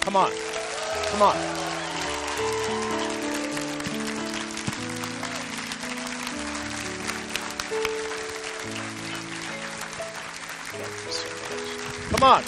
Come on. Come on. Come on.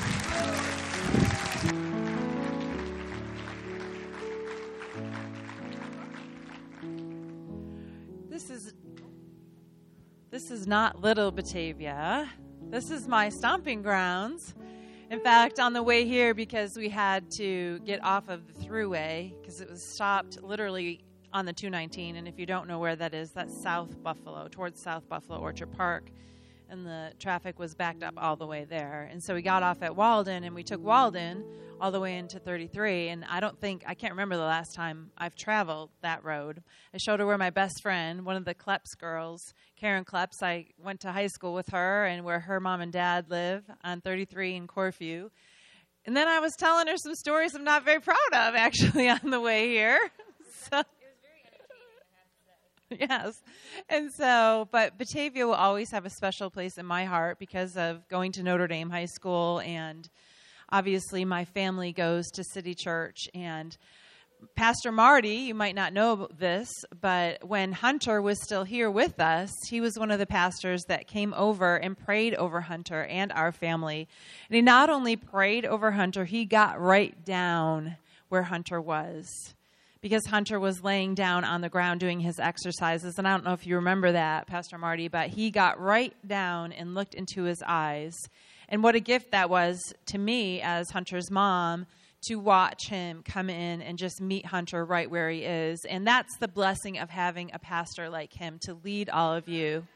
This is not Little Batavia. This is my stomping grounds. In fact, on the way here, because we had to get off of the thruway, because it was stopped literally on the 219, and if you don't know where that is, that's South Buffalo, towards South Buffalo Orchard Park, and the traffic was backed up all the way there. And so we got off at Walden, and we took Walden all the way into 33, and I can't remember the last time I've traveled that road. I showed her where my best friend, one of the Kleps girls, Karen Kleps, I went to high school with her, and where her mom and dad live on 33 in Corfu. And then I was telling her some stories I'm not very proud of, actually, on the way here. So, it was very entertaining, I have to say. Yes. And so, but Batavia will always have a special place in my heart because of going to Notre Dame High School, and obviously my family goes to City Church. And Pastor Marty, you might not know this, but when Hunter was still here with us, he was one of the pastors that came over and prayed over Hunter and our family. And he not only prayed over Hunter, he got right down where Hunter was, because Hunter was laying down on the ground doing his exercises. And I don't know if you remember that, Pastor Marty, but he got right down and looked into his eyes. And what a gift that was to me as Hunter's mom, to watch him come in and just meet Hunter right where he is. And that's the blessing of having a pastor like him to lead all of you.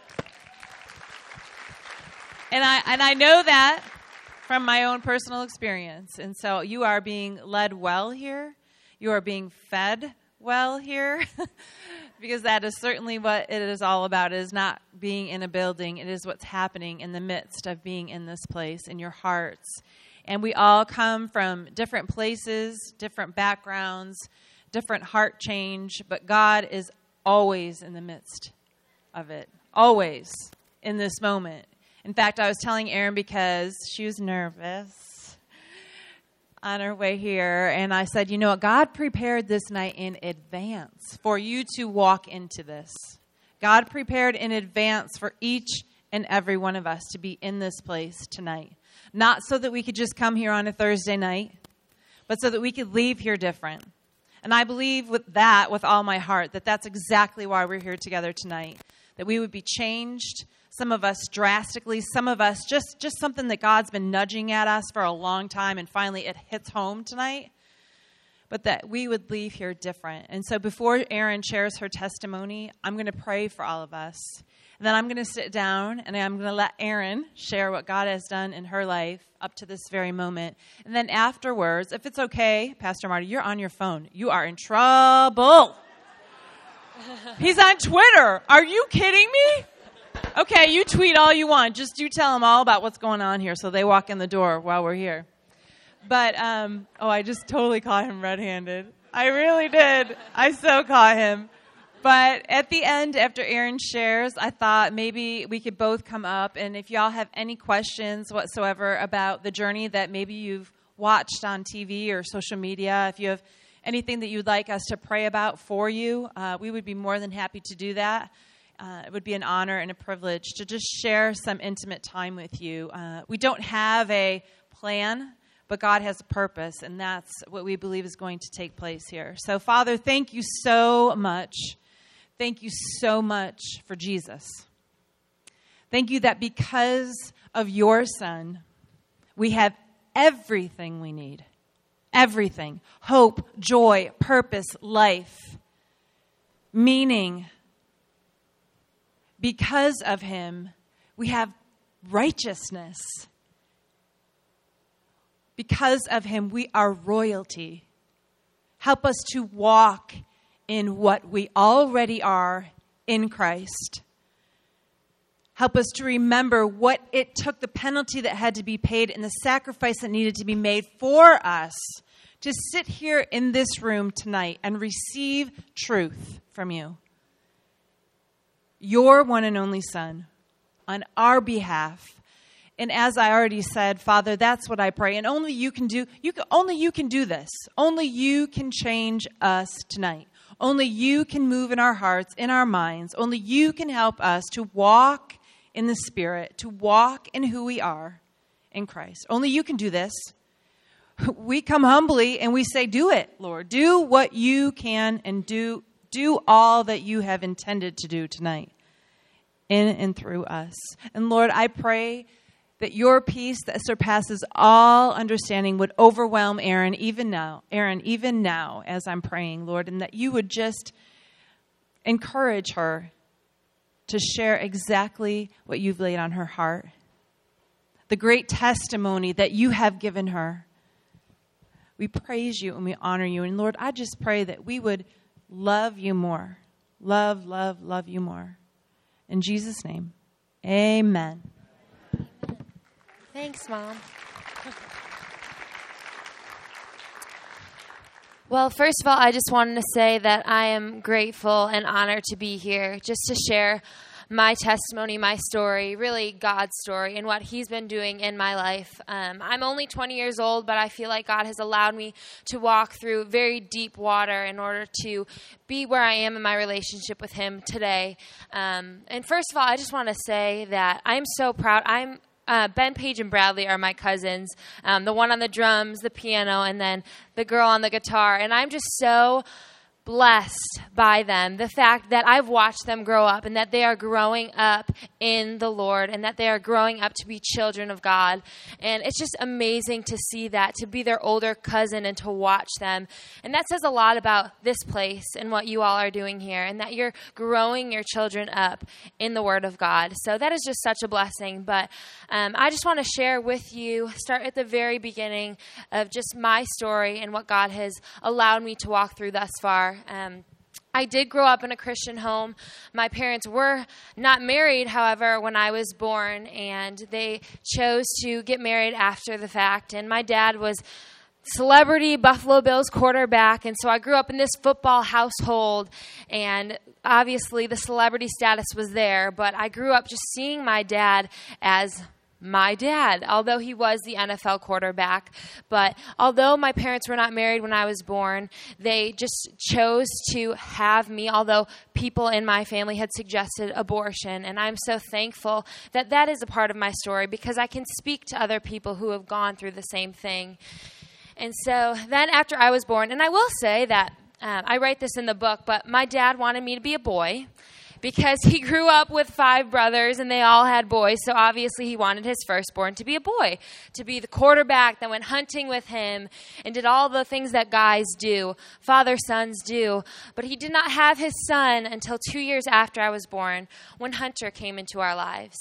And I know that from my own personal experience. And so you are being led well here. You are being fed well here. Because that is certainly what it is all about. It is not being in a building. It is what's happening in the midst of being in this place, in your hearts. And we all come from different places, different backgrounds, different heart change. But God is always in the midst of it. Always in this moment. In fact, I was telling Erin because she was nervous on her way here. And I said, you know what? God prepared this night in advance for you to walk into this. God prepared in advance for each and every one of us to be in this place tonight. Not so that we could just come here on a Thursday night, but so that we could leave here different. And I believe with all my heart, that that's exactly why we're here together tonight. That we would be changed, some of us drastically, some of us just something that God's been nudging at us for a long time, and finally it hits home tonight. But that we would leave here different. And so before Erin shares her testimony, I'm going to pray for all of us. And then I'm going to sit down and I'm going to let Erin share what God has done in her life up to this very moment. And then afterwards, if it's okay, Pastor Marty, you're on your phone. You are in trouble. He's on Twitter. Are you kidding me? Okay, you tweet all you want. Just you tell them all about what's going on here so they walk in the door while we're here. But, I just totally caught him red-handed. I really did. I so caught him. But at the end, after Erin shares, I thought maybe we could both come up. And if y'all have any questions whatsoever about the journey that maybe you've watched on TV or social media, if you have anything that you'd like us to pray about for you, we would be more than happy to do that. It would be an honor and a privilege to just share some intimate time with you. We don't have a plan, but God has a purpose, and that's what we believe is going to take place here. So, Father, thank you so much. Thank you so much for Jesus. Thank you that because of your Son, we have everything we need. Everything. Hope, joy, purpose, life, meaning. Because of him, we have righteousness. Because of him, we are royalty. Help us to walk in what we already are in Christ. Help us to remember what it took, the penalty that had to be paid and the sacrifice that needed to be made for us to sit here in this room tonight and receive truth from you. Your one and only Son, on our behalf, And as I already said, Father, that's what I pray. And only you can do this. Only you can change us tonight. Only you can move in our hearts, in our minds. Only you can help us to walk in the Spirit, to walk in who we are in Christ. Only you can do this. We come humbly and we say, do it, Lord. Do what you can and do all that you have intended to do tonight in and through us. And Lord, I pray that your peace that surpasses all understanding would overwhelm Erin even now, as I'm praying, Lord, and that you would just encourage her to share exactly what you've laid on her heart, the great testimony that you have given her. We praise you and we honor you. And Lord, I just pray that we would love you more. Love you more. In Jesus' name, amen. Thanks, Mom. Well, first of all, I just wanted to say that I am grateful and honored to be here just to share my testimony, my story, really God's story and what he's been doing in my life. I'm only 20 years old, but I feel like God has allowed me to walk through very deep water in order to be where I am in my relationship with him today. And first of all, I just want to say that I'm so proud. Ben, Paige, and Bradley are my cousins, the one on the drums, the piano, and then the girl on the guitar. And I'm just so blessed by them, the fact that I've watched them grow up and that they are growing up in the Lord and that they are growing up to be children of God. And it's just amazing to see that, to be their older cousin and to watch them. And that says a lot about this place and what you all are doing here, and that you're growing your children up in the Word of God. So that is just such a blessing. But I just want to share with you, start at the very beginning of just my story and what God has allowed me to walk through thus far. I did grow up in a Christian home. My parents were not married, however, when I was born, and they chose to get married after the fact. And my dad was celebrity Buffalo Bills quarterback, and so I grew up in this football household, and obviously the celebrity status was there, but I grew up just seeing my dad as my dad, although he was the NFL quarterback. But although my parents were not married when I was born, they just chose to have me, although people in my family had suggested abortion. And I'm so thankful that that is a part of my story, because I can speak to other people who have gone through the same thing. And so then after I was born, and I will say that I write this in the book, but my dad wanted me to be a boy, because he grew up with 5 brothers and they all had boys. So obviously he wanted his firstborn to be a boy, to be the quarterback that went hunting with him and did all the things that guys do, father-sons do. But he did not have his son until 2 years after I was born, when Hunter came into our lives.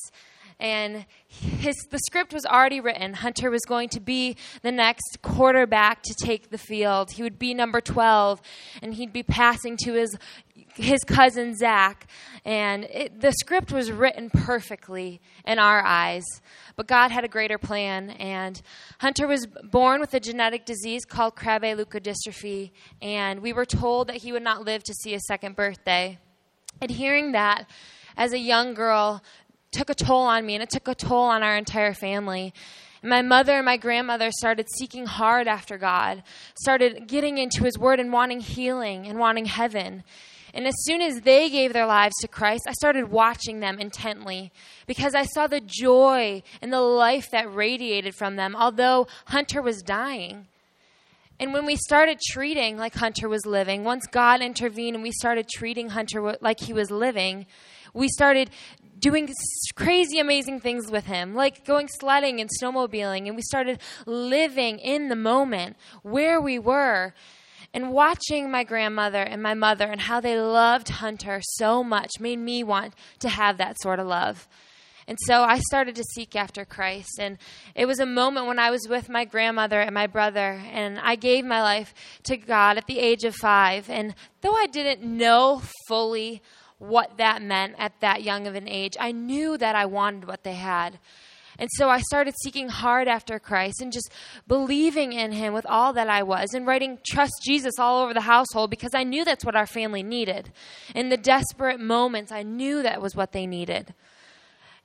And the script was already written. Hunter was going to be the next quarterback to take the field. He would be number 12, and he'd be passing to his cousin Zach. And the script was written perfectly in our eyes. But God had a greater plan. And Hunter was born with a genetic disease called Krabbe leukodystrophy. And we were told that he would not live to see a second birthday. And hearing that as a young girl took a toll on me, and it took a toll on our entire family. And my mother and my grandmother started seeking hard after God, started getting into his word and wanting healing and wanting heaven. And as soon as they gave their lives to Christ, I started watching them intently, because I saw the joy and the life that radiated from them, although Hunter was dying. And when we started treating like Hunter was living, once God intervened and we started treating Hunter like he was living, we started doing crazy, amazing things with him, like going sledding and snowmobiling. And we started living in the moment where we were, and watching my grandmother and my mother and how they loved Hunter so much made me want to have that sort of love. And so I started to seek after Christ. And it was a moment when I was with my grandmother and my brother, and I gave my life to God at the age of 5. And though I didn't know fully what that meant at that young of an age, I knew that I wanted what they had. And so I started seeking hard after Christ and just believing in him with all that I was, and writing "Trust Jesus" all over the household, because I knew that's what our family needed. In the desperate moments, I knew that was what they needed.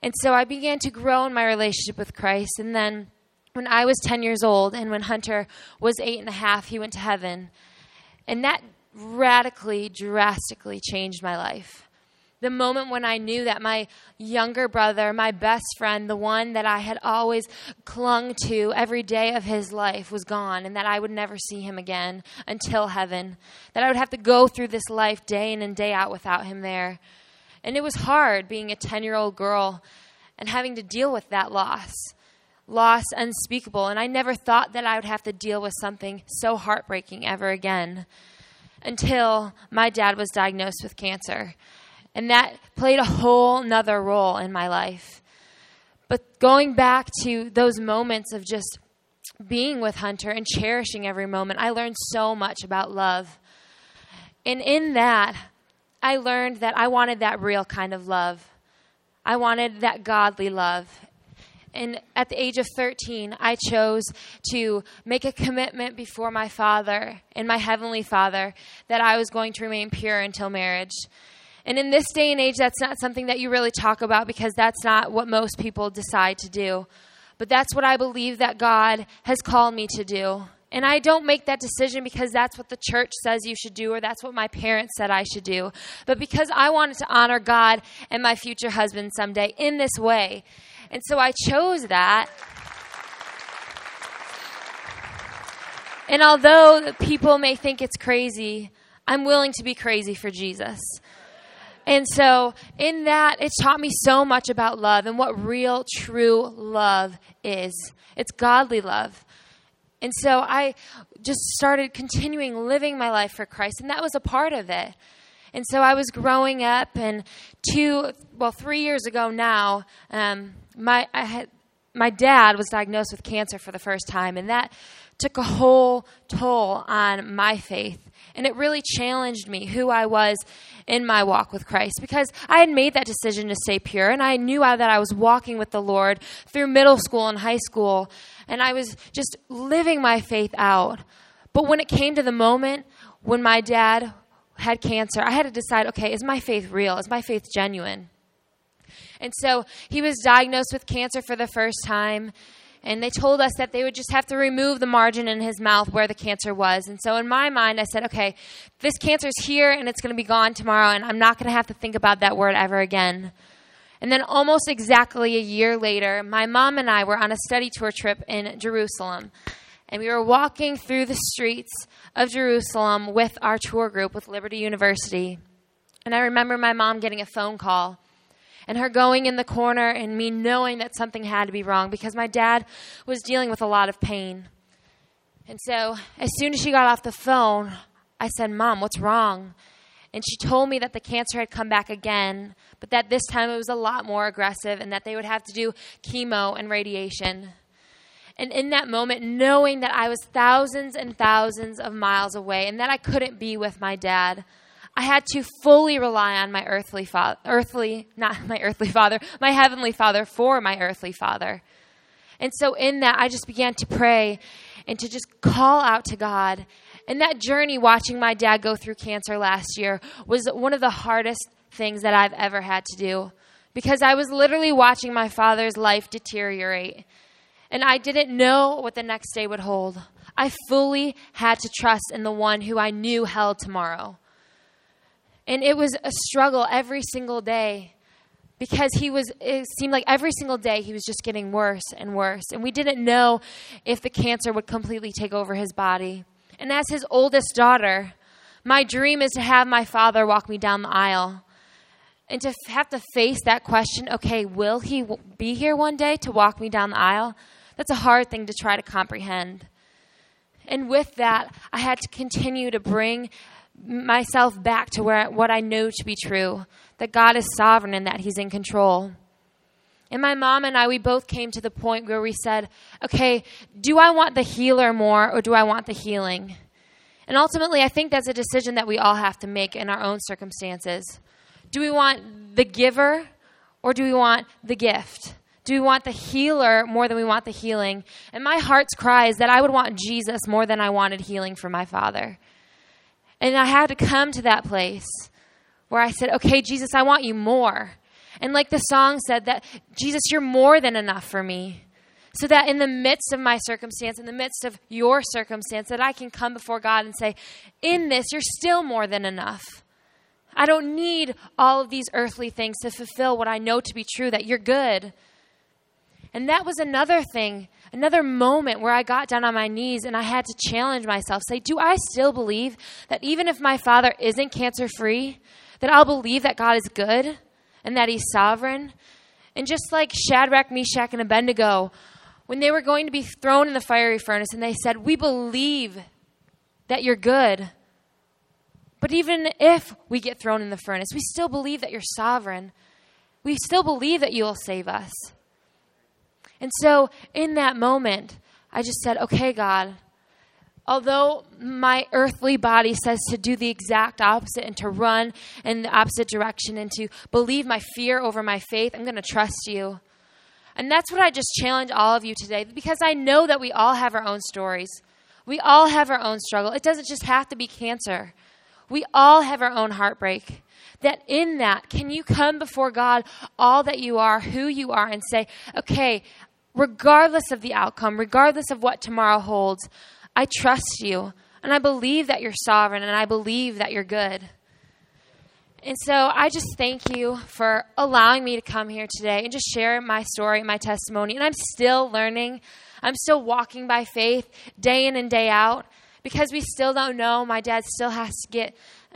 And so I began to grow in my relationship with Christ. And then when I was 10 years old and when Hunter was 8.5, he went to heaven. And that radically, drastically changed my life. The moment when I knew that my younger brother, my best friend, the one that I had always clung to every day of his life was gone, and that I would never see him again until heaven, that I would have to go through this life day in and day out without him there. And it was hard being a 10-year-old girl and having to deal with that loss unspeakable. And I never thought that I would have to deal with something so heartbreaking ever again until my dad was diagnosed with cancer. And that played a whole nother role in my life. But going back to those moments of just being with Hunter and cherishing every moment, I learned so much about love. And in that, I learned that I wanted that real kind of love. I wanted that godly love. And at the age of 13, I chose to make a commitment before my Father and my Heavenly Father that I was going to remain pure until marriage. And in this day and age, that's not something that you really talk about because that's not what most people decide to do. But that's what I believe that God has called me to do. And I don't make that decision because that's what the church says you should do or that's what my parents said I should do. But because I wanted to honor God and my future husband someday in this way. And so I chose that. And although people may think it's crazy, I'm willing to be crazy for Jesus. And so in that, it taught me so much about love and what real, true love is. It's godly love. And so I just started continuing living my life for Christ, and that was a part of it. And so I was growing up, and 3 years ago now, my dad was diagnosed with cancer for the first time, and that took a whole toll on my faith. And it really challenged me who I was in my walk with Christ because I had made that decision to stay pure, and I knew that I was walking with the Lord through middle school and high school, and I was just living my faith out. But when it came to the moment when my dad had cancer, I had to decide, okay, is my faith real? Is my faith genuine? And so he was diagnosed with cancer for the first time, and they told us that they would just have to remove the margin in his mouth where the cancer was. And so in my mind, I said, okay, this cancer's here and it's going to be gone tomorrow, and I'm not going to have to think about that word ever again. And then almost exactly a year later, my mom and I were on a study tour trip in Jerusalem. And we were walking through the streets of Jerusalem with our tour group with Liberty University. And I remember my mom getting a phone call and her going in the corner and me knowing that something had to be wrong because my dad was dealing with a lot of pain. And so as soon as she got off the phone, I said, "Mom, what's wrong?" And she told me that the cancer had come back again, but that this time it was a lot more aggressive and that they would have to do chemo and radiation. And in that moment, knowing that I was thousands and thousands of miles away and that I couldn't be with my dad, I had to fully rely on my heavenly Father for my earthly father. And so in that, I just began to pray and to just call out to God. And that journey, watching my dad go through cancer last year, was one of the hardest things that I've ever had to do because I was literally watching my father's life deteriorate. And I didn't know what the next day would hold. I fully had to trust in the one who I knew held tomorrow. And it was a struggle every single day because it seemed like every single day he was just getting worse and worse. And we didn't know if the cancer would completely take over his body. And as his oldest daughter, my dream is to have my father walk me down the aisle. And to have to face that question, okay, will he be here one day to walk me down the aisle? That's a hard thing to try to comprehend. And with that, I had to continue to bring myself back to what I know to be true, that God is sovereign and that he's in control. And my mom and I, we both came to the point where we said, okay, do I want the healer more or do I want the healing? And ultimately, I think that's a decision that we all have to make in our own circumstances. Do we want the giver or do we want the gift? Do we want the healer more than we want the healing? And my heart's cry is that I would want Jesus more than I wanted healing for my father. And I had to come to that place where I said, okay, Jesus, I want you more. And like the song said, that Jesus, you're more than enough for me. So that in the midst of my circumstance, in the midst of your circumstance, that I can come before God and say, in this, you're still more than enough. I don't need all of these earthly things to fulfill what I know to be true, that you're good. And that was another thing, another moment where I got down on my knees and I had to challenge myself, say, do I still believe that even if my father isn't cancer-free, that I'll believe that God is good and that he's sovereign? And just like Shadrach, Meshach, and Abednego, when they were going to be thrown in the fiery furnace, and they said, we believe that you're good. But even if we get thrown in the furnace, we still believe that you're sovereign. We still believe that you will save us. And so in that moment, I just said, okay, God, although my earthly body says to do the exact opposite and to run in the opposite direction and to believe my fear over my faith, I'm going to trust you. And that's what I just challenge all of you today, because I know that we all have our own stories. We all have our own struggle. It doesn't just have to be cancer. We all have our own heartbreak. That in that, can you come before God, all that you are, who you are, and say, okay, regardless of the outcome, regardless of what tomorrow holds, I trust you, and I believe that you're sovereign, and I believe that you're good. And so I just thank you for allowing me to come here today and just share my story, my testimony. And I'm still learning. I'm still walking by faith day in and day out because we still don't know. My dad still has to get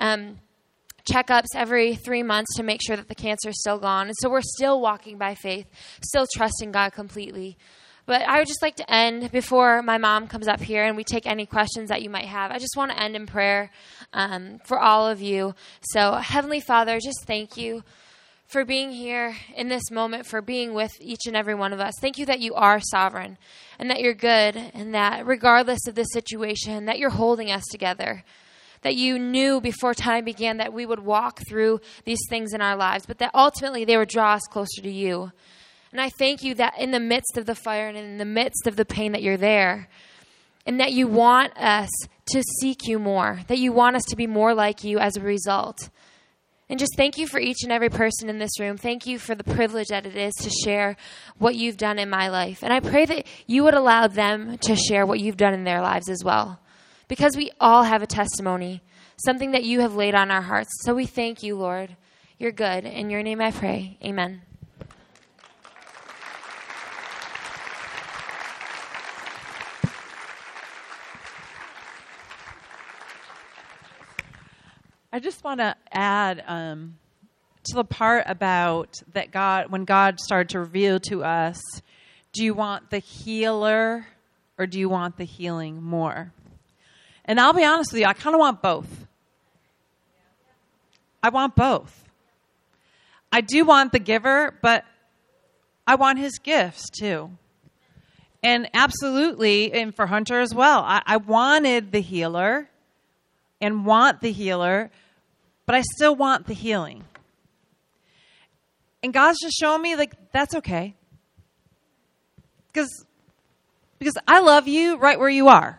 checkups every 3 months to make sure that the cancer is still gone. And so we're still walking by faith, still trusting God completely. But I would just like to end before my mom comes up here and we take any questions that you might have. I just want to end in prayer for all of you. So Heavenly Father, just thank you for being here in this moment, for being with each and every one of us. Thank you that you are sovereign and that you're good and that regardless of the situation, that you're holding us together. That you knew before time began that we would walk through these things in our lives, but that ultimately they would draw us closer to you. And I thank you that in the midst of the fire and in the midst of the pain that you're there, and that you want us to seek you more, that you want us to be more like you as a result. And just thank you for each and every person in this room. Thank you for the privilege that it is to share what you've done in my life. And I pray that you would allow them to share what you've done in their lives as well. Because we all have a testimony, something that you have laid on our hearts. So we thank you, Lord. You're good. In your name I pray. Amen. I just want to add to the part about that God, when God started to reveal to us, do you want the healer or do you want the healing more? And I'll be honest with you, I kind of want both. I want both. I do want the giver, but I want his gifts too. And absolutely, and for Hunter as well, I wanted the healer and want the healer, but I still want the healing. And God's just showing me, like, that's okay. Because I love you right where you are.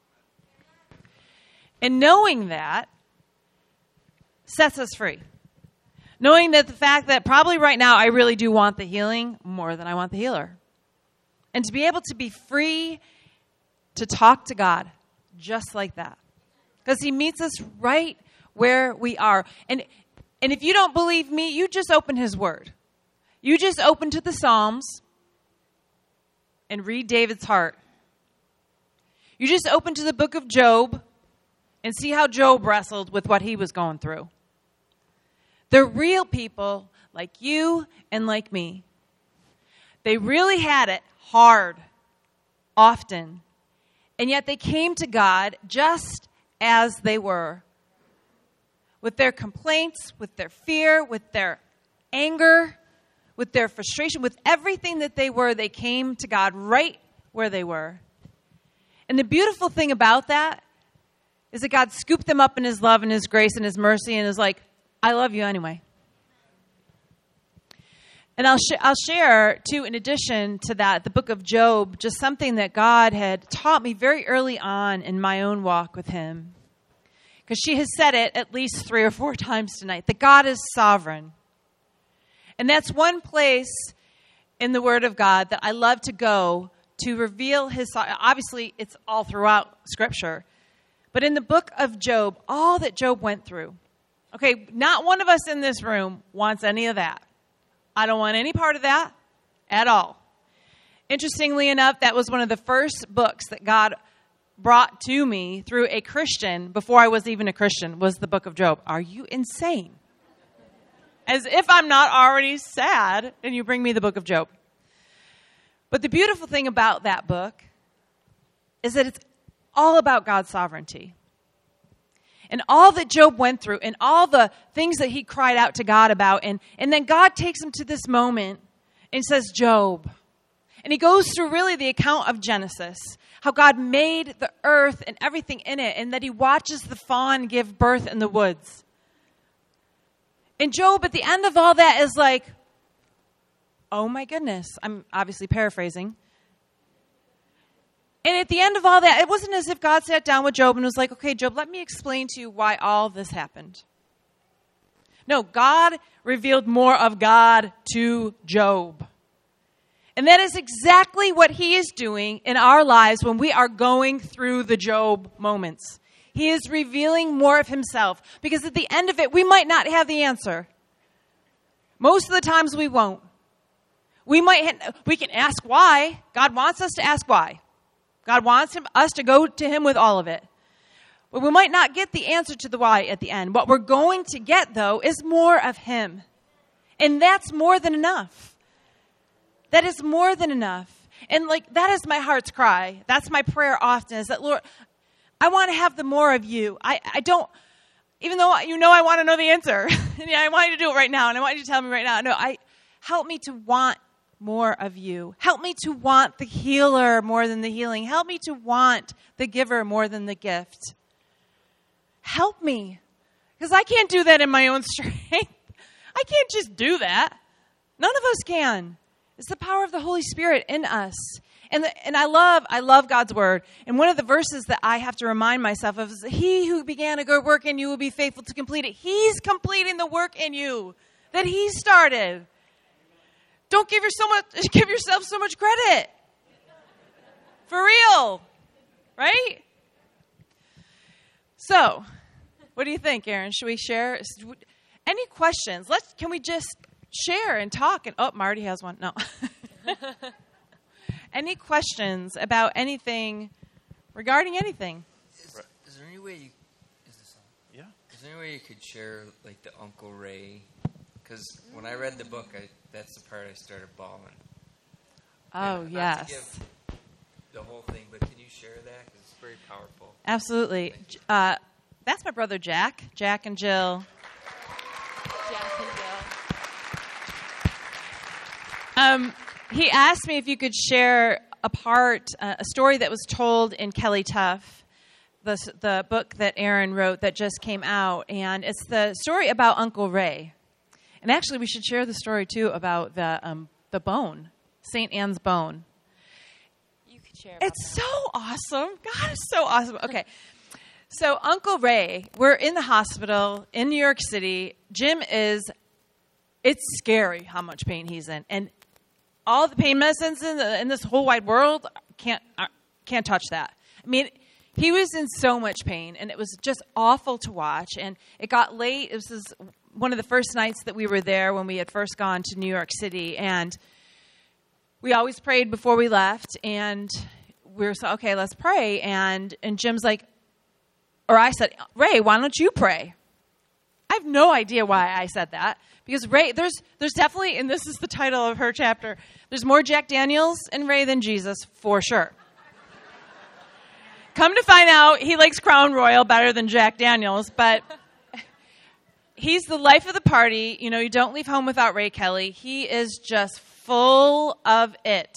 And knowing that sets us free. Knowing that the fact that probably right now I really do want the healing more than I want the healer. And to be able to be free to talk to God just like that. Because he meets us right where we are. And if you don't believe me, you just open his word. You just open to the Psalms and read David's heart. You just open to the book of Job and see how Job wrestled with what he was going through. They're real people like you and like me. They really had it hard, often. And yet they came to God just as they were. With their complaints, with their fear, with their anger, with their frustration, with everything that they were, they came to God right where they were. And the beautiful thing about that is that God scooped them up in his love and his grace and his mercy and is like, I love you anyway. And I'll share, too, in addition to that, the book of Job, just something that God had taught me very early on in my own walk with him. Because she has said it at least 3 or 4 times tonight, that God is sovereign. And that's one place in the Word of God that I love to go to reveal his, obviously it's all throughout Scripture, but in the book of Job, all that Job went through. Okay, not one of us in this room wants any of that. I don't want any part of that at all. Interestingly enough, that was one of the first books that God brought to me through a Christian before I was even a Christian, was the book of Job. Are you insane? As if I'm not already sad, and you bring me the book of Job. But the beautiful thing about that book is that it's all about God's sovereignty. And all that Job went through and all the things that he cried out to God about. And then God takes him to this moment and says, Job. And he goes through really the account of Genesis, how God made the earth and everything in it, and that he watches the fawn give birth in the woods. And Job, at the end of all that, is like, oh my goodness. I'm obviously paraphrasing. And at the end of all that, it wasn't as if God sat down with Job and was like, okay, Job, let me explain to you why all this happened. No, God revealed more of God to Job. And that is exactly what he is doing in our lives when we are going through the Job moments. He is revealing more of himself. Because at the end of it, we might not have the answer. Most of the times we won't. We can ask why. God wants us to ask why. God wants us to go to him with all of it. But we might not get the answer to the why at the end. What we're going to get, though, is more of him. And that's more than enough. That is more than enough. And that is my heart's cry. That's my prayer often, is that, Lord, I want to have the more of you. I don't, even though I want to know the answer. And I want you to do it right now. And I want you to tell me right now. No, help me to want more of you. Help me to want the healer more than the healing. Help me to want the giver more than the gift. Help me. Because I can't do that in my own strength. I can't just do that. None of us can. It's the power of the Holy Spirit in us. And I love God's word. And one of the verses that I have to remind myself of is, he who began a good work in you will be faithful to complete it. He's completing the work in you that he started. Don't give yourself so much credit. For real. Right? So, what do you think, Aaron? Should we share? Any questions? Can we just share and talk? And Marty has one. No. Any questions about anything, regarding anything? Is there any way you... Is this on? Yeah. Is there any way you could share, the Uncle Ray? Because when I read the book, that's the part I started bawling. Oh, and yes. Not to give the whole thing, but can you share that? Because it's very powerful. Absolutely. That's my brother Jack. Jack and Jill. Jack and Jill. He asked me if you could share a story that was told in Kelly Tuff, the book that Aaron wrote that just came out. And it's the story about Uncle Ray. And actually, we should share the story, too, about the bone, St. Anne's bone. You could share about It's so awesome. God is so awesome. Okay. So Uncle Ray, we're in the hospital in New York City. Jim it's scary how much pain he's in. And all the pain medicines in this whole wide world can't touch that. I mean, he was in so much pain, and it was just awful to watch. And it got late. This is one of the first nights that we were there when we had first gone to New York City. And we always prayed before we left. And we were so, okay, let's pray. And Jim's like, or I said, Ray, why don't you pray? I have no idea why I said that. Because Ray, there's definitely, and this is the title of her chapter, there's more Jack Daniels in Ray than Jesus, for sure. Come to find out, he likes Crown Royal better than Jack Daniels, but he's the life of the party. You don't leave home without Ray Kelly. He is just full of it.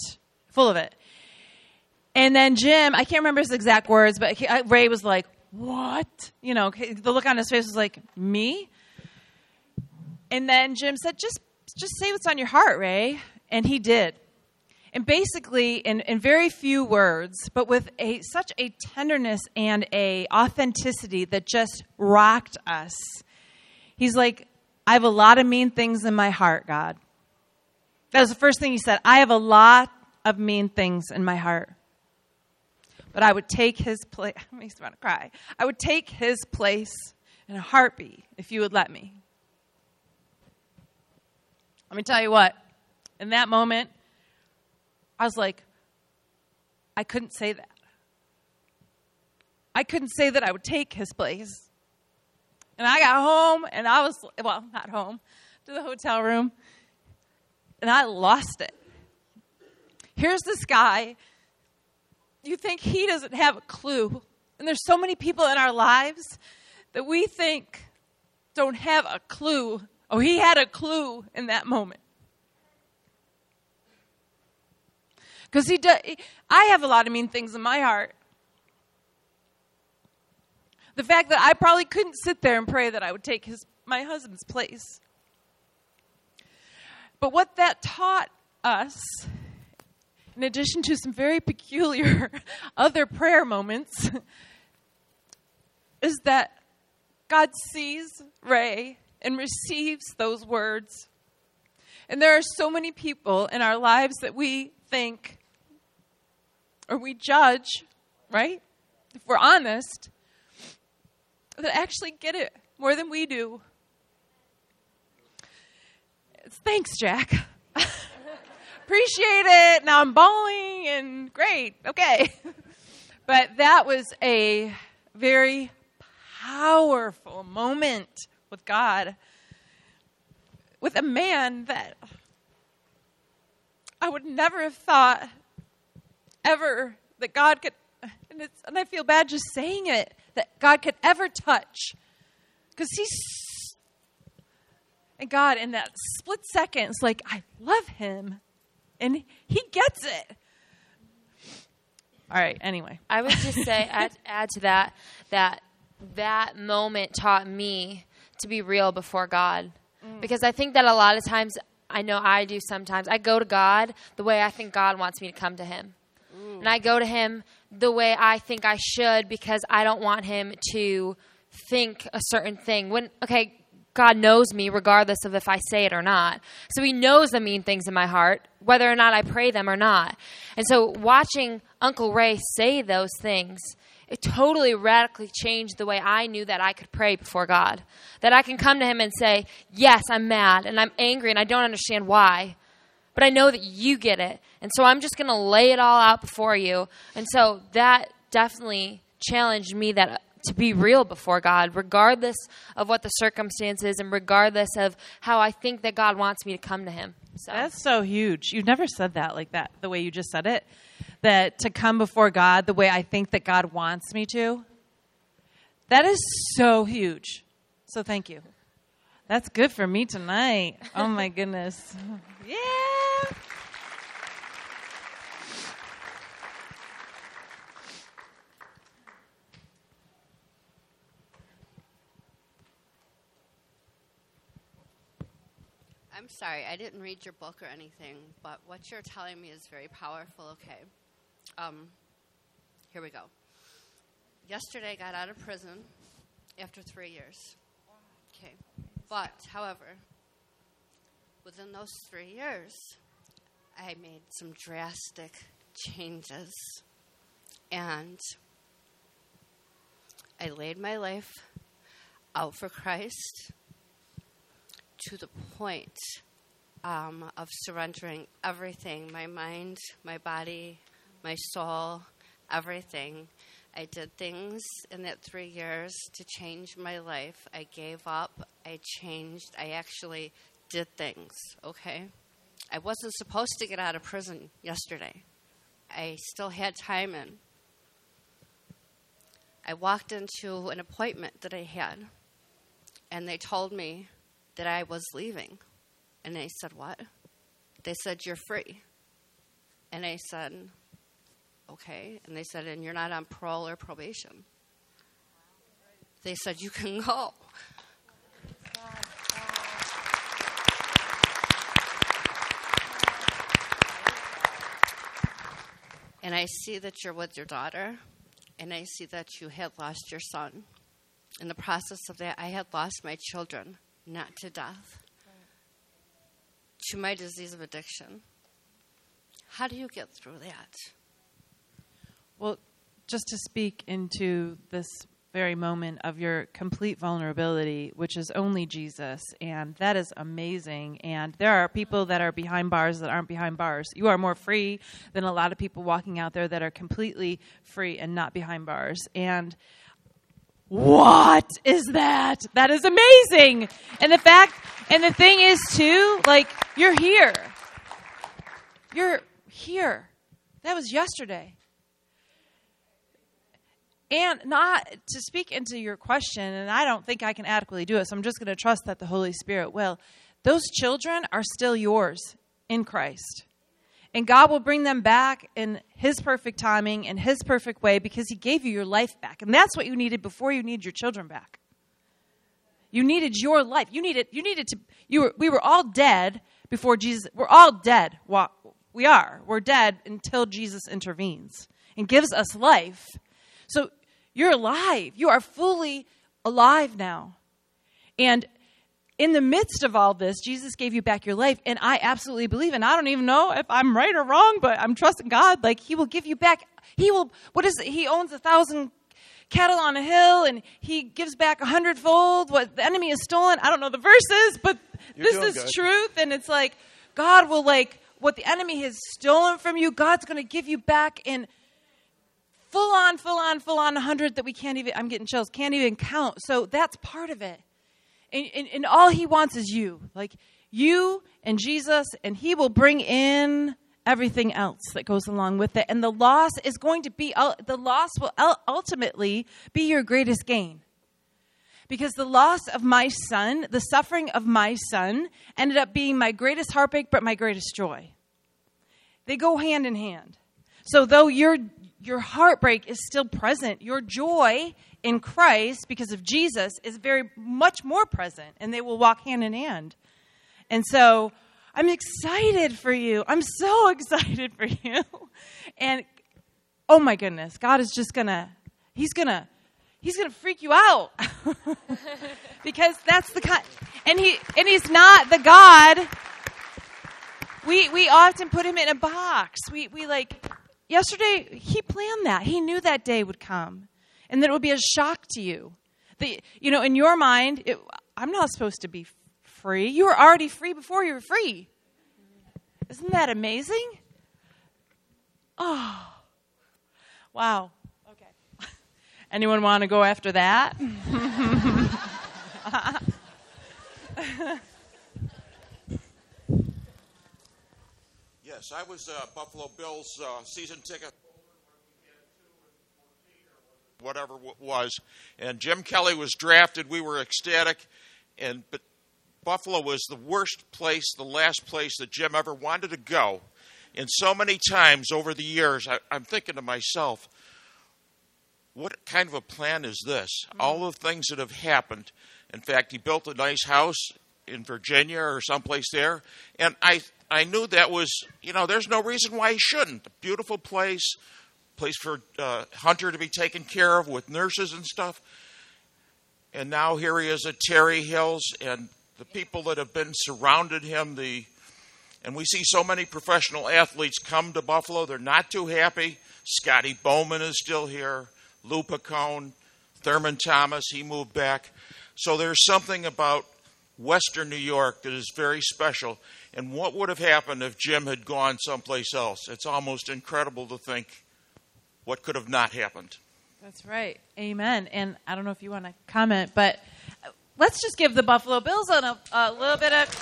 And then Jim, I can't remember his exact words, but Ray was like, what? The look on his face was like, me? And then Jim said, just say what's on your heart, Ray. And he did. And basically, in very few words, but with such a tenderness and a authenticity that just rocked us. He's like, I have a lot of mean things in my heart, God. That was the first thing he said. I have a lot of mean things in my heart. But I would take his place. It makes me want to cry. I would take his place in a heartbeat if you would let me. Let me tell you what. In that moment, I was like, I couldn't say that. I couldn't say that I would take his place. And I got home, and I was, well, not home, to the hotel room, and I lost it. Here's this guy. You think he doesn't have a clue. And there's so many people in our lives that we think don't have a clue. Oh, he had a clue in that moment. Because I have a lot of mean things in my heart. The fact that I probably couldn't sit there and pray that I would take my husband's place. But what that taught us, in addition to some very peculiar other prayer moments, is that God sees Ray and receives those words. And there are so many people in our lives that we think, or we judge, right? If we're honest, that actually get it more than we do. Thanks, Jack. Appreciate it. Now I'm bawling and great. Okay. But that was a very powerful moment with God, with a man that I would never have thought ever that God could, and I feel bad just saying it, that God could ever touch. Because and God in that split second is like, I love him. And he gets it. All right, anyway. I would just say, add to that moment taught me to be real before God. Because I think that a lot of times, I know I do sometimes, I go to God the way I think God wants me to come to him. And I go to him the way I think I should because I don't want him to think a certain thing. God knows me regardless of if I say it or not. So he knows the mean things in my heart, whether or not I pray them or not. And so watching Uncle Ray say those things, it totally radically changed the way I knew that I could pray before God. That I can come to him and say, yes, I'm mad and I'm angry and I don't understand why. But I know that you get it. And so I'm just going to lay it all out before you. And so that definitely challenged me to be real before God, regardless of what the circumstances and regardless of how I think that God wants me to come to him. So. That's so huge. You've never said that like that, the way you just said it, that to come before God the way I think that God wants me to. That is so huge. So thank you. That's good for me tonight. Oh, my goodness. Yeah. I'm sorry, I didn't read your book or anything, but what you're telling me is very powerful. Okay. Here we go. Yesterday, I got out of prison after 3 years. Okay. But, however, within those 3 years, I made some drastic changes. And I laid my life out for Christ to the point of surrendering everything, my mind, my body, my soul, everything. I did things in that 3 years to change my life. I gave up. I changed. I actually did things, okay? I wasn't supposed to get out of prison yesterday. I still had time in. I walked into an appointment that I had, and they told me that I was leaving. And I said, what? They said, you're free. And I said, okay. And they said, and you're not on parole or probation. They said, you can go. And I see that you're with your daughter, and I see that you had lost your son. In the process of that, I had lost my children, not to death, to my disease of addiction. How do you get through that? Well, just to speak into this very moment of your complete vulnerability, which is only Jesus, and that is amazing. And there are people that are behind bars that aren't behind bars. You are more free than a lot of people walking out there that are completely free and not behind bars. And what is that? That is amazing. And the thing is too, like, you're here. You're here. That was yesterday. And not to speak into your question, and I don't think I can adequately do it, so I'm just going to trust that the Holy Spirit will. Those children are still yours in Christ. And God will bring them back in His perfect timing and His perfect way because He gave you your life back. And that's what you needed before you needed your children back. You needed your life. We were all dead before Jesus. We're all dead. Well, we are. We're dead until Jesus intervenes and gives us life. So you're alive. You are fully alive now. And in the midst of all this, Jesus gave you back your life. And I absolutely believe, and I don't even know if I'm right or wrong, but I'm trusting God. Like, He will give you back. He will, what is it? He owns 1,000 cattle on a hill, and He gives back 100-fold what the enemy has stolen. I don't know the verses, but this is truth. And it's like, God will, like, what the enemy has stolen from you, God's going to give you back in full on 100 that we can't even, I'm getting chills, can't even count. So that's part of it. And all He wants is you. Like, you and Jesus, and He will bring in everything else that goes along with it. And the loss will ultimately be your greatest gain. Because the loss of my son, the suffering of my son, ended up being my greatest heartbreak, but my greatest joy. They go hand in hand. So though your heartbreak is still present, your joy in Christ, because of Jesus, is very much more present, and they will walk hand in hand. And so I'm excited for you. I'm so excited for you. And oh my goodness, God is just He's gonna freak you out. Because that's the kind, and He's not the God. We often put Him in a box. We like, yesterday, He planned that. He knew that day would come. And that it would be a shock to you. That, in your mind, I'm not supposed to be free. You were already free before you were free. Isn't that amazing? Oh, wow. Okay. Anyone want to go after that? Yes, I was Buffalo Bills season ticket. Whatever it was, and Jim Kelly was drafted. We were ecstatic, but Buffalo was the worst place, the last place that Jim ever wanted to go. And so many times over the years, I'm thinking to myself, what kind of a plan is this? All the things that have happened. In fact, he built a nice house in Virginia or someplace there, and I knew that was, there's no reason why he shouldn't. A beautiful place for Hunter to be taken care of with nurses and stuff. And now here he is at Terry Hills, and the people that have been surrounded him, and we see so many professional athletes come to Buffalo. They're not too happy. Scotty Bowman is still here. Lou Picone, Thurman Thomas, he moved back. So there's something about Western New York that is very special. And what would have happened if Jim had gone someplace else? It's almost incredible to think what could have not happened. That's right. Amen. And I don't know if you want to comment, but let's just give the Buffalo Bills a little bit of...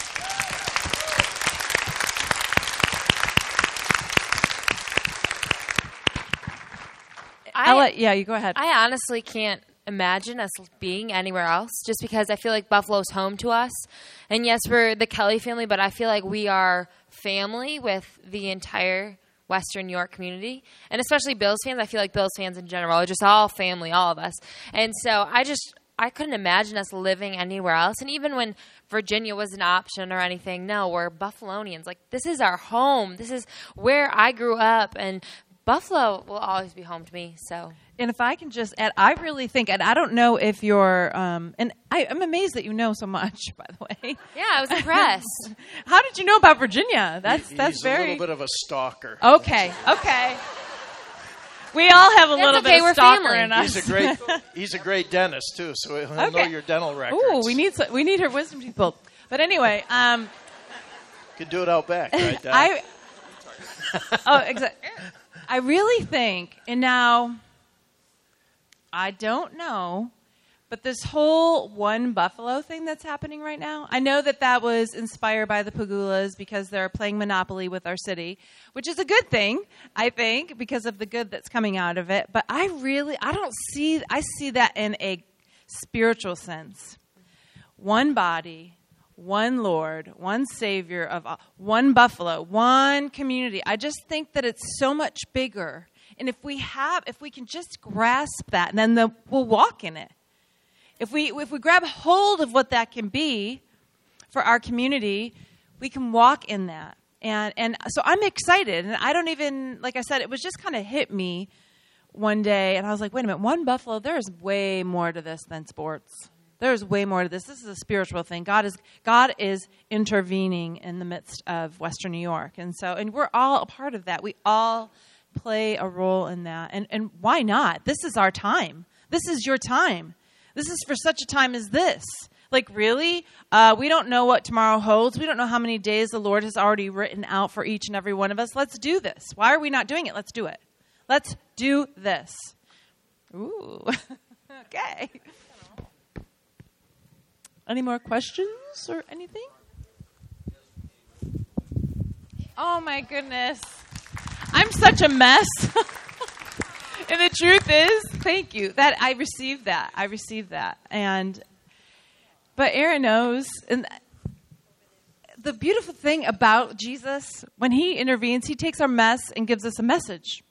you go ahead. I honestly can't imagine us being anywhere else just because I feel like Buffalo's home to us. And yes, we're the Kelly family, but I feel like we are family with the entire Western New York community, and especially Bills fans. I feel like Bills fans in general are just all family, all of us. And so I couldn't imagine us living anywhere else. And even when Virginia was an option or anything, no, we're Buffalonians. Like, this is our home. This is where I grew up, and Buffalo will always be home to me. So if I can just add, I really think, and I don't know if you're, and I'm amazed that you know so much, by the way. Yeah, I was impressed. How did you know about Virginia? That's He's very... a little bit of a stalker. Okay. We all have a That's little okay, bit we're of stalker family. in us. He's a great dentist too, so he'll know your dental records. Ooh, we need her wisdom people. But anyway, Could do it out back, right, Doc? exactly. I really think, and now I don't know, but this whole One Buffalo thing that's happening right now, I know that was inspired by the Pagulas because they're playing Monopoly with our city, which is a good thing, I think, because of the good that's coming out of it. But I see that in a spiritual sense. One body, one Lord, one Savior of all, one Buffalo, one community. I just think that it's so much bigger. And if we can just grasp that, then we'll walk in it. If we grab hold of what that can be for our community, we can walk in that. And so I'm excited. And I don't even, like I said, it was just kind of hit me one day. And I was like, wait a minute, One Buffalo, there's way more to this than sports. There's way more to this. This is a spiritual thing. God is intervening in the midst of Western New York. And we're all a part of that. We all play a role in that. And why not? This is our time. This is your time. This is for such a time as this. Like, really? We don't know what tomorrow holds. We don't know how many days the Lord has already written out for each and every one of us. Let's do this. Why are we not doing it? Let's do it. Let's do this. Ooh. Okay. Any more questions or anything? Oh, my goodness. I'm such a mess. And the truth is, thank you, that I received that. But Aaron knows, and the beautiful thing about Jesus, when he intervenes, he takes our mess and gives us a message.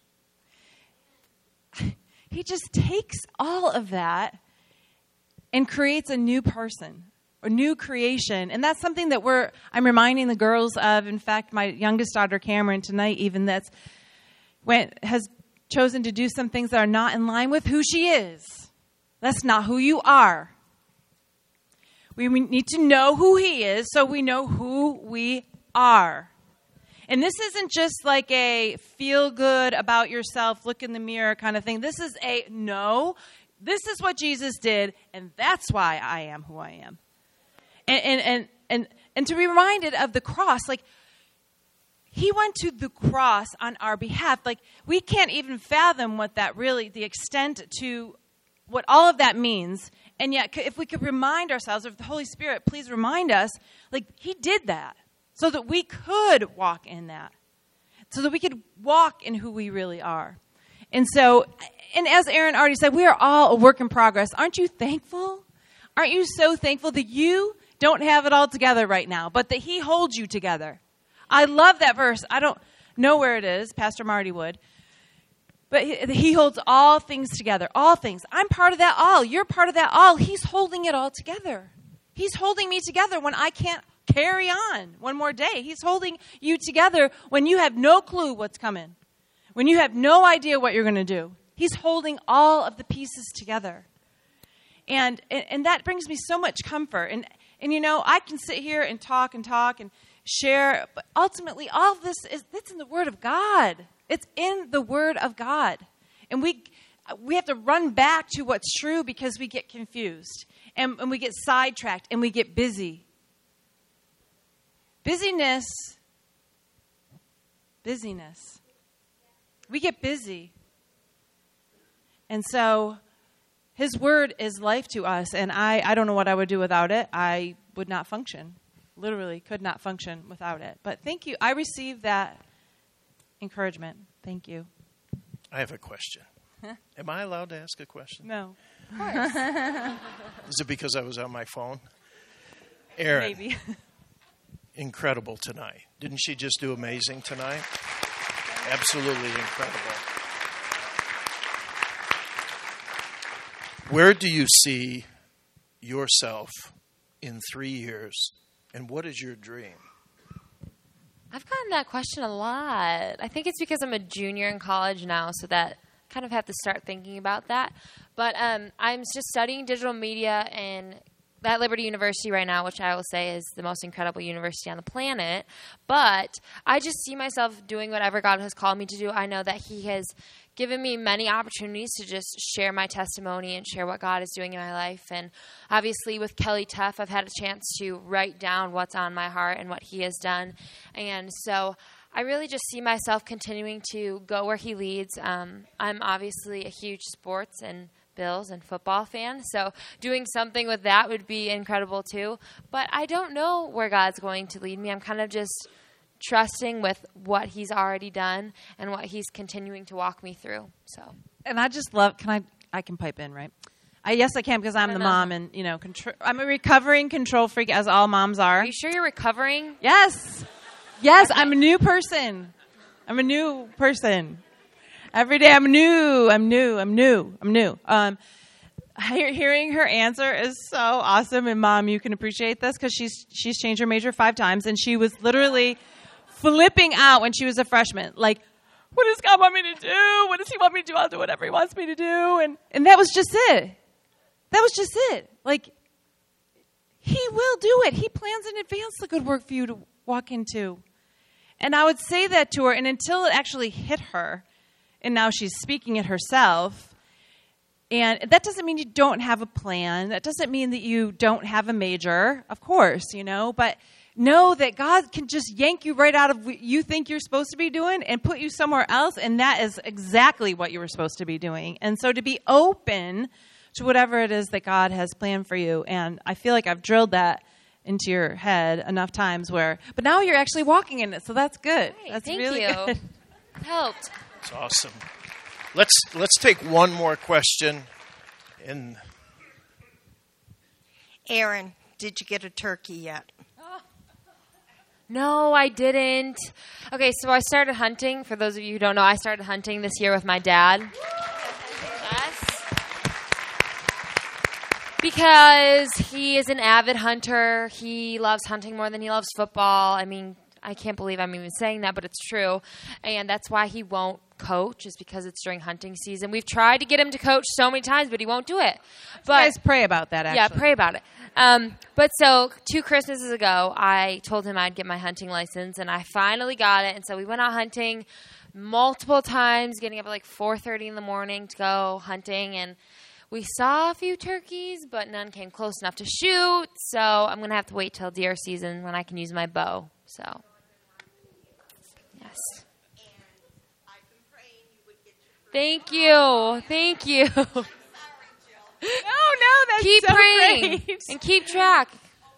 He just takes all of that and creates a new person, a new creation. And that's something that I'm reminding the girls of. In fact, my youngest daughter, Cameron, tonight even, has chosen to do some things that are not in line with who she is. That's not who you are. We need to know who he is so we know who we are. And this isn't just like a feel good about yourself, look in the mirror kind of thing. This is this is what Jesus did, and that's why I am who I am. And to be reminded of the cross, like, he went to the cross on our behalf. Like, we can't even fathom what that really, the extent to what all of that means. And yet, if we could remind ourselves, if the Holy Spirit, please remind us, like, he did that so that we could walk in that, so that we could walk in who we really are. And so, and as Aaron already said, we are all a work in progress. Aren't you thankful? Aren't you so thankful that you don't have it all together right now, but that he holds you together? I love that verse. I don't know where it is. Pastor Marty would. But he holds all things together. All things. I'm part of that all. You're part of that all. He's holding it all together. He's holding me together when I can't carry on one more day. He's holding you together when you have no clue what's coming. When you have no idea what you're going to do. He's holding all of the pieces together. And that brings me so much comfort. And you know, I can sit here and talk and share, but ultimately all of this it's in the Word of God. It's in the Word of God. And we have to run back to what's true because we get confused. And we get sidetracked and we get busy. Busyness. We get busy. And so his word is life to us. And I don't know what I would do without it. I would not function. Literally could not function without it. But thank you. I received that encouragement. Thank you. I have a question. Am I allowed to ask a question? No. Is it because I was on my phone? Erin, Maybe. Incredible tonight. Didn't she just do amazing tonight? Absolutely incredible. Where do you see yourself in 3 years, and what is your dream? I've gotten that question a lot. I think it's because I'm a junior in college now, so that kind of have to start thinking about that. But I'm just studying digital media and at Liberty University right now, which I will say is the most incredible university on the planet. But I just see myself doing whatever God has called me to do. I know that He has given me many opportunities to just share my testimony and share what God is doing in my life. And obviously with Kelly Tuff, I've had a chance to write down what's on my heart and what He has done. And so I really just see myself continuing to go where He leads. I'm obviously a huge sports and Bills and football fan, so doing something with that would be incredible too. But I don't know where God's going to lead me. I'm kind of just trusting with what He's already done and what He's continuing to walk me through. So, and I just love. I can pipe in, right? Yes, I can because I'm the mom, and I'm a recovering control freak, as all moms are. Are you sure you're recovering? Yes, I'm a new person. Every day I'm new. Hearing her answer is so awesome. And Mom, you can appreciate this because she's changed her major 5 times, and she was literally flipping out when she was a freshman. Like, what does God want me to do? What does He want me to do? I'll do whatever He wants me to do. And that was just it. Like, He will do it. He plans in advance the good work for you to walk into. And I would say that to her, and until it actually hit her, and now she's speaking it herself. And that doesn't mean you don't have a plan. That doesn't mean that you don't have a major, of course, but know that God can just yank you right out of what you think you're supposed to be doing and put you somewhere else, and that is exactly what you were supposed to be doing. And so to be open to whatever it is that God has planned for you, and I feel like I've drilled that into your head enough times but now you're actually walking in it, so that's good. Right, that's thank really you. good. Helped. It's awesome. Let's take one more question. Aaron, did you get a turkey yet? No, I didn't. Okay, so I started hunting. For those of you who don't know, I started hunting this year with my dad. Yes. Because he is an avid hunter. He loves hunting more than he loves football. I mean, I can't believe I'm even saying that, but it's true. And that's why he won't coach, is because it's during hunting season. We've tried to get him to coach so many times, but he won't do it. But you guys pray about that, actually. Yeah, pray about it. But so 2 Christmases ago, I told him I'd get my hunting license, and I finally got it. And so we went out hunting multiple times, getting up at like 4:30 in the morning to go hunting. And we saw a few turkeys, but none came close enough to shoot. So I'm going to have to wait till deer season when I can use my bow. So, yes. Thank you. Thank you. No, that's keep so praying great. and keep track.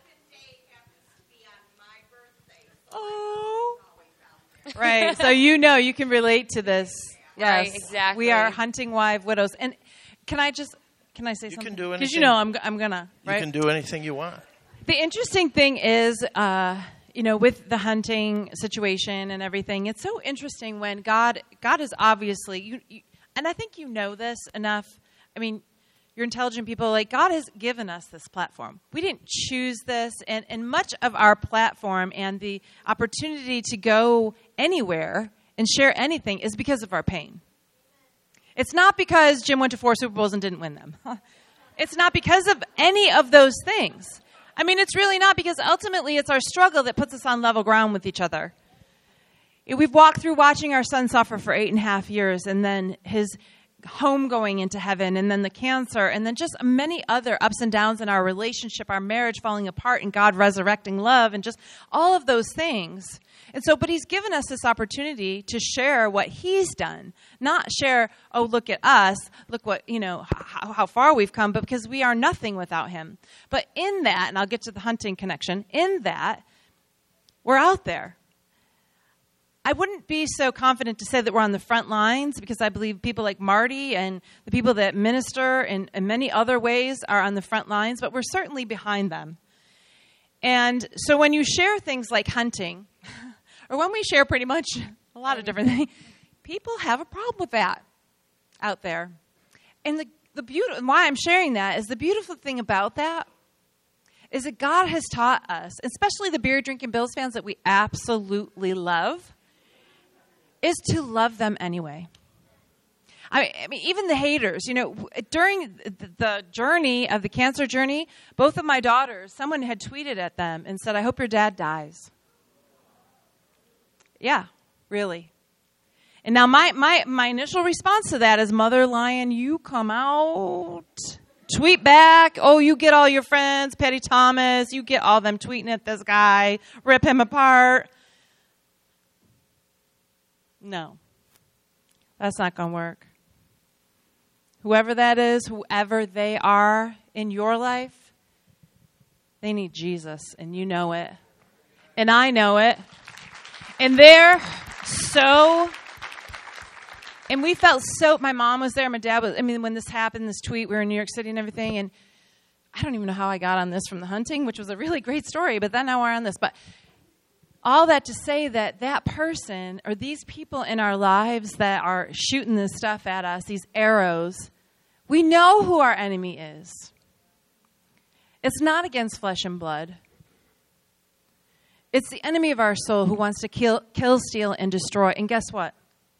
Oh. Right. So you can relate to this. Yes. Right, exactly. We are hunting widows. And can I say something? You can do anything. Because I'm gonna. Right? You can do anything you want. The interesting thing is, with the hunting situation and everything, it's so interesting when God is obviously, you, and I think you know this enough. I mean, you're intelligent people. Like, God has given us this platform. We didn't choose this, and much of our platform and the opportunity to go anywhere and share anything is because of our pain. It's not because Jim went to 4 Super Bowls and didn't win them. It's not because of any of those things. I mean, it's really not, because ultimately it's our struggle that puts us on level ground with each other. We've walked through watching our son suffer for 8.5 years, and then his home going into heaven, and then the cancer, and then just many other ups and downs in our relationship, our marriage falling apart, and God resurrecting love, and just all of those things. And so, but He's given us this opportunity to share what He's done, not share, oh, look at us, look what, how far we've come, but because we are nothing without Him. But in that, and I'll get to the hunting connection, in that, we're out there. I wouldn't be so confident to say that we're on the front lines, because I believe people like Marty and the people that minister in many other ways are on the front lines, but we're certainly behind them. And so when you share things like hunting, or when we share pretty much a lot of different things, people have a problem with that out there. And the beauty, and why I'm sharing that is, the beautiful thing about that is that God has taught us, especially the beer drinking Bills fans that we absolutely love, is to love them anyway. I mean, even the haters, during the journey of the cancer journey, both of my daughters, someone had tweeted at them and said, "I hope your dad dies." Yeah, really. And now my initial response to that is, Mother Lion, you come out, tweet back. Oh, you get all your friends, Patty Thomas, you get all them tweeting at this guy, rip him apart. No, that's not going to work. Whoever that is, whoever they are in your life, they need Jesus, and you know it. And I know it. And they're so... And we felt so... My mom was there, my dad was... when this happened, this tweet, we were in New York City and everything, and I don't even know how I got on this from the hunting, which was a really great story, but then now we're on this. But all that to say that person or these people in our lives that are shooting this stuff at us, these arrows, we know who our enemy is. It's not against flesh and blood. It's the enemy of our soul who wants to kill, steal, and destroy. And guess what?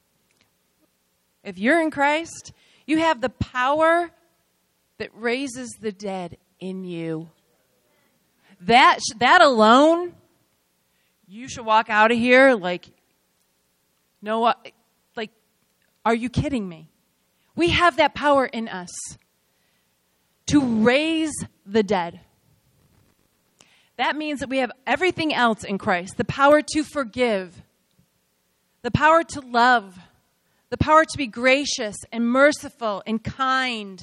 If you're in Christ, you have the power that raises the dead in you. That alone... You should walk out of here like, no, like, are you kidding me? We have that power in us to raise the dead. That means that we have everything else in Christ. The power to forgive, the power to love, the power to be gracious and merciful and kind.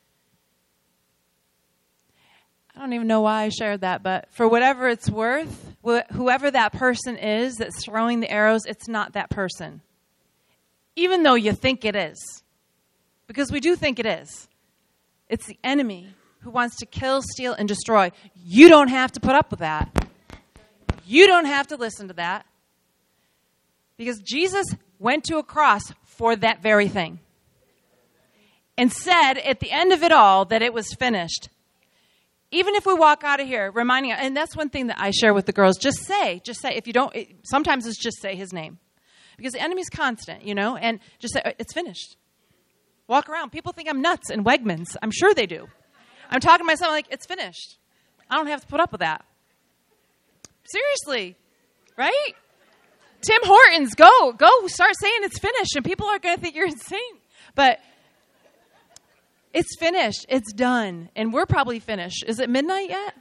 I don't even know why I shared that, but for whatever it's worth, whoever that person is that's throwing the arrows, it's not that person. Even though you think it is. Because we do think it is. It's the enemy who wants to kill, steal, and destroy. You don't have to put up with that. You don't have to listen to that. Because Jesus went to a cross for that very thing. And said at the end of it all that it was finished. Even if we walk out of here reminding, and that's one thing that I share with the girls, just say, if you don't, sometimes it's just say his name. Because the enemy's constant, and just say, it's finished. Walk around. People think I'm nuts in Wegmans. I'm sure they do. I'm talking to myself like, it's finished. I don't have to put up with that. Seriously, right? Tim Hortons, go, start saying it's finished, and people are going to think you're insane. But it's finished. It's done. And we're probably finished. Is it midnight yet?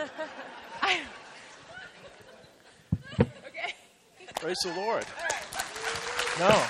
Okay. Praise the Lord. No.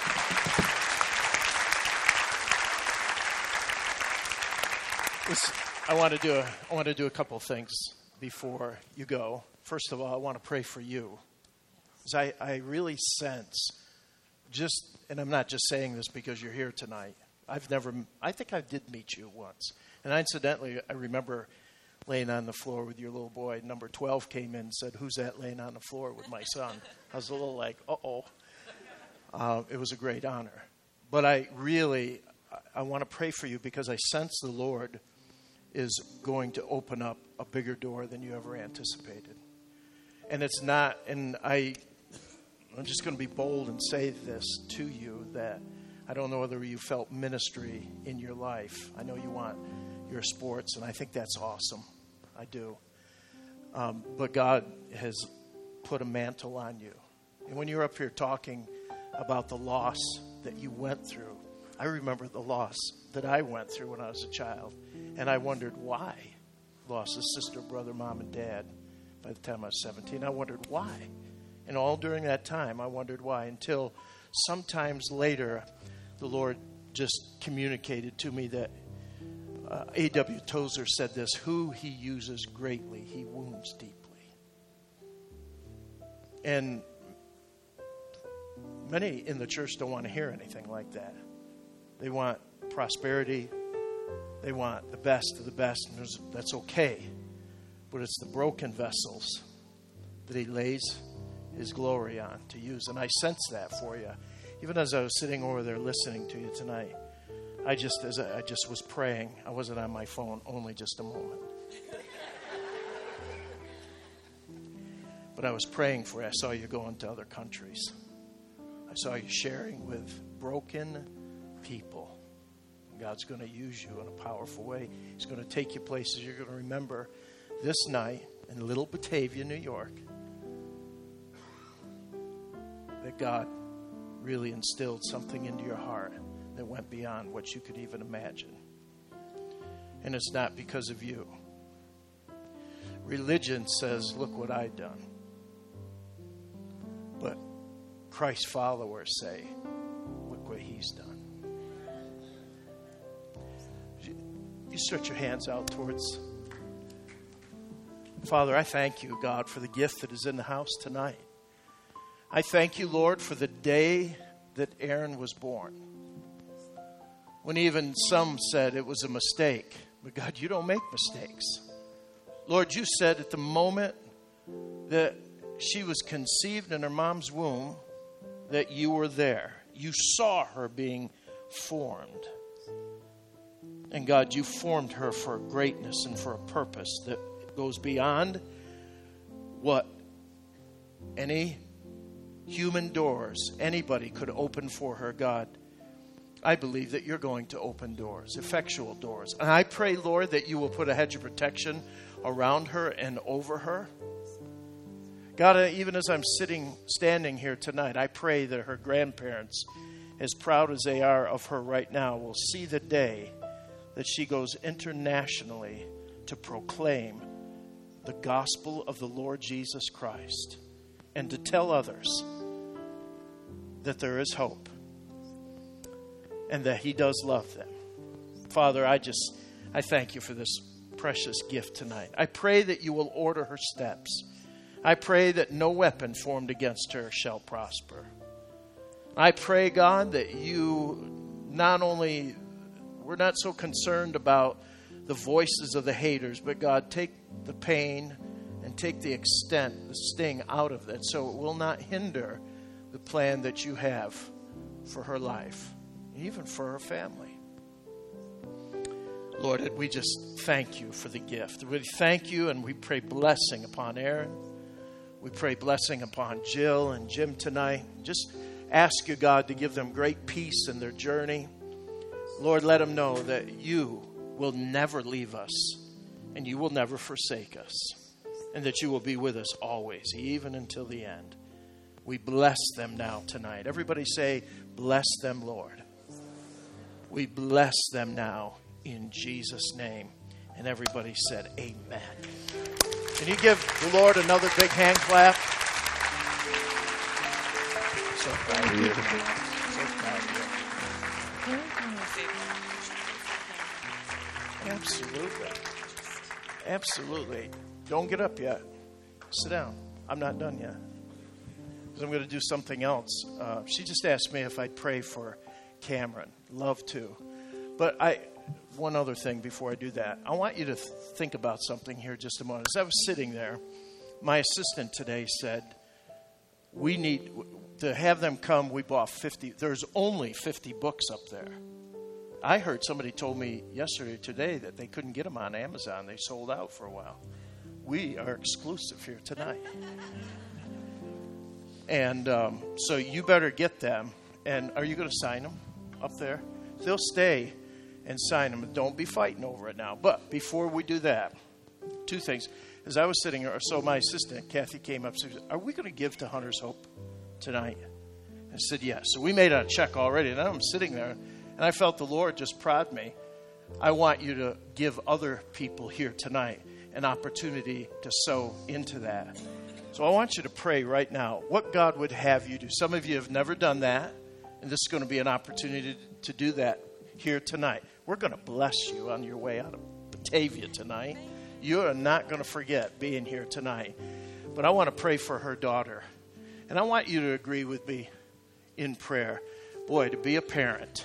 I want to do a couple of things before you go. First of all, I want to pray for you. Because I really sense and I'm not just saying this because you're here tonight. I think I did meet you once. And incidentally, I remember laying on the floor with your little boy. Number 12 came in and said, "Who's that laying on the floor with my son?" I was a little like, uh-oh. It was a great honor. But I want to pray for you because I sense the Lord is going to open up a bigger door than you ever anticipated. And it's not, and I'm just going to be bold and say this to you, that I don't know whether you felt ministry in your life. I know you want your sports, and I think that's awesome. I do. But God has put a mantle on you. And when you're up here talking about the loss that you went through, I remember the loss that I went through when I was a child. And I wondered why. Lost a sister, brother, mom, and dad by the time I was 17. I wondered why. And all during that time, I wondered why. Until sometimes later, the Lord just communicated to me that A.W. Tozer said this: who he uses greatly, he wounds deeply. And many in the church don't want to hear anything like that. They want prosperity. They want the best of the best, and that's okay. But it's the broken vessels that he lays his glory on to use. And I sense that for you. Even as I was sitting over there listening to you tonight, I just was praying. I wasn't on my phone, only just a moment. But I was praying for you. I saw you going to other countries. I saw you sharing with broken people. God's going to use you in a powerful way. He's going to take you places you're going to remember this night in Little Batavia, New York, that God really instilled something into your heart that went beyond what you could even imagine. And it's not because of you. Religion says, look what I've done. But Christ followers say, look what he's done. You stretch your hands out towards. Father, I thank you, God, for the gift that is in the house tonight. I thank you, Lord, for the day that Aaron was born. When even some said it was a mistake. But God, you don't make mistakes. Lord, you said at the moment that she was conceived in her mom's womb that you were there. You saw her being formed. And God, you formed her for greatness and for a purpose that goes beyond what any human doors anybody could open for her. God, I believe that you're going to open doors, effectual doors. And I pray, Lord, that you will put a hedge of protection around her and over her. God, even as I'm standing here tonight, I pray that her grandparents, as proud as they are of her right now, will see the day that she goes internationally to proclaim the gospel of the Lord Jesus Christ and to tell others that there is hope and that he does love them. Father, I thank you for this precious gift tonight. I pray that you will order her steps. I pray that no weapon formed against her shall prosper. I pray, God, that we're not so concerned about the voices of the haters, but God, take the pain and take the extent, the sting out of it, so it will not hinder the plan that you have for her life, even for her family. Lord, we just thank you for the gift. We thank you and we pray blessing upon Aaron. We pray blessing upon Jill and Jim tonight. Just ask you, God, to give them great peace in their journey. Lord, let them know that you will never leave us and you will never forsake us, and that you will be with us always, even until the end. We bless them now tonight. Everybody say, bless them, Lord. We bless them now in Jesus' name. And everybody said, amen. Can you give the Lord another big hand clap? So proud of you. So proud of you. Absolutely. Absolutely. Don't get up yet. Sit down. I'm not done yet. Because I'm going to do something else. She just asked me if I'd pray for Cameron. Love to. But one other thing before I do that. I want you to think about something here just a moment. As I was sitting there, my assistant today said, we need to have them come. We bought 50. There's only 50 books up there. I heard somebody told me yesterday, today, that they couldn't get them on Amazon. They sold out for a while. We are exclusive here tonight. And so you better get them. And are you going to sign them up there? They'll stay and sign them. Don't be fighting over it now. But before we do that, two things. As I was sitting there, so my assistant, Kathy, came up and said, are we going to give to Hunter's Hope tonight? I said, yes. So we made a check already. And I'm sitting there, and I felt the Lord just prod me. I want you to give other people here tonight an opportunity to sow into that. So I want you to pray right now what God would have you do. Some of you have never done that, and this is going to be an opportunity to do that here tonight. We're going to bless you on your way out of Batavia tonight. You are not going to forget being here tonight. But I want to pray for her daughter. And I want you to agree with me in prayer. Boy, to be a parent.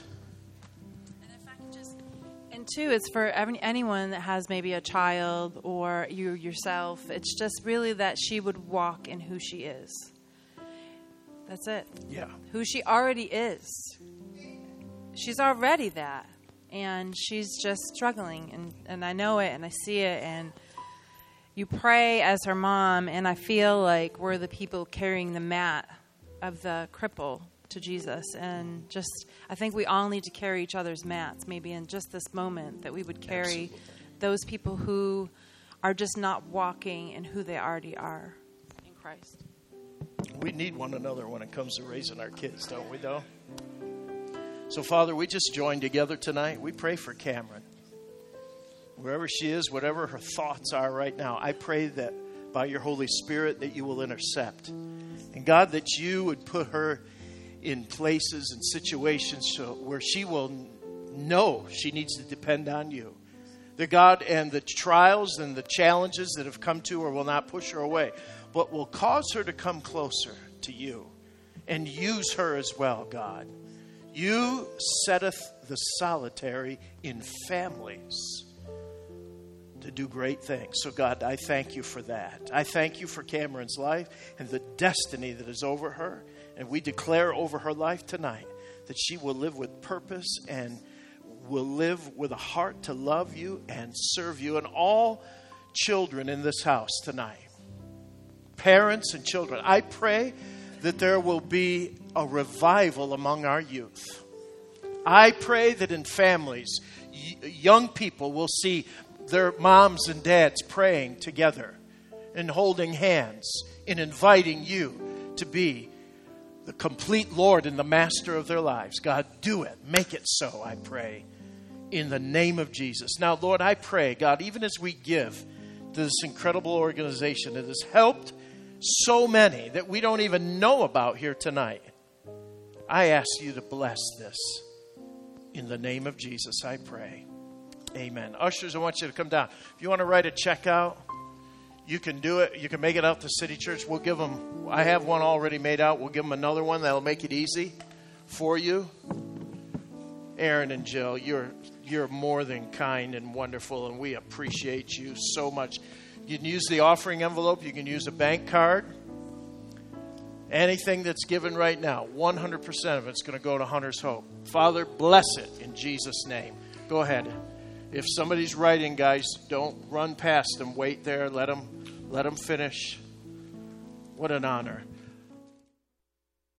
And two, it's for anyone that has maybe a child or you yourself. It's just really that she would walk in who she is. That's it. Yeah. Who she already is. She's already that. And she's just struggling. And I know it and I see it. And you pray as her mom. And I feel like we're the people carrying the mat of the cripple to Jesus. And just, I think we all need to carry each other's mats, maybe in just this moment, that we would carry those people who are just not walking in who they already are in Christ. We need one another when it comes to raising our kids, don't we, though? So, Father, we just joined together tonight. We pray for Cameron. Wherever she is, whatever her thoughts are right now, I pray that by your Holy Spirit that you will intercept. And God, that you would put her in places and situations where she will know she needs to depend on you. The God, and the trials and the challenges that have come to her will not push her away, but will cause her to come closer to you and use her as well, God. You setteth the solitary in families to do great things. So, God, I thank you for that. I thank you for Cameron's life and the destiny that is over her. And we declare over her life tonight that she will live with purpose and will live with a heart to love you and serve you. And all children in this house tonight, parents and children, I pray that there will be a revival among our youth. I pray that in families, young people will see their moms and dads praying together and holding hands and inviting you to be the complete Lord and the master of their lives. God, do it. Make it so, I pray, in the name of Jesus. Now, Lord, I pray, God, even as we give to this incredible organization that has helped so many that we don't even know about here tonight, I ask you to bless this. In the name of Jesus, I pray. Amen. Ushers, I want you to come down. If you want to write a check out, you can do it. You can make it out to City Church. We'll give them, I have one already made out. We'll give them another one that'll make it easy for you. Aaron and Jill, you're more than kind and wonderful, and we appreciate you so much. You can use the offering envelope. You can use a bank card. Anything that's given right now, 100% of it's going to go to Hunter's Hope. Father, bless it in Jesus' name. Go ahead. If somebody's writing, guys, don't run past them. Wait there. Let them finish. What an honor.